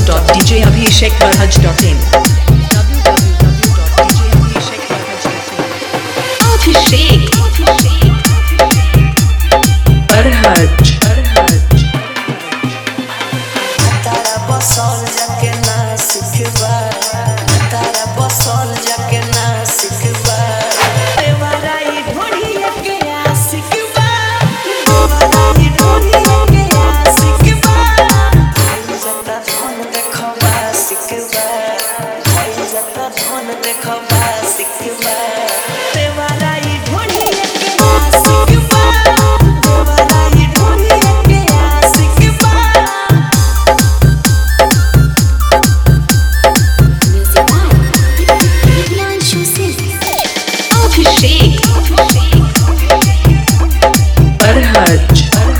www.djabhishekbarhaj.in Abhishek Barhaj तारा बसल जाके ना सिखबा तारा बसल जाके ना सिखबा देवराई ढोढ़िया के आशिकबा देवराई ढोढ़िया के आशिकबा जता धन देखबा सिखबा जता धन देखबा सिखबा देवराई ढोढ़िया के आशिकबा देवराई ढोढ़िया के आशिकबा Abhishek Barhaj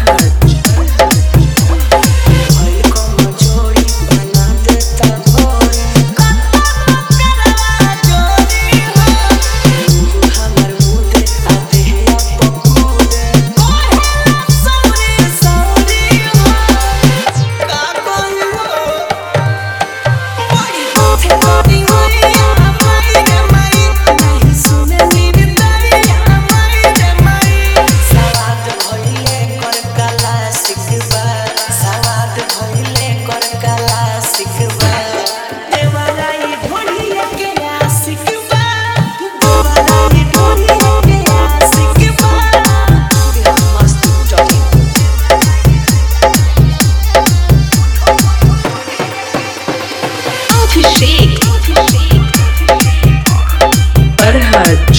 Abhishek Barhaj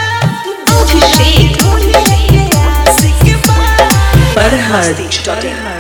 Barhaj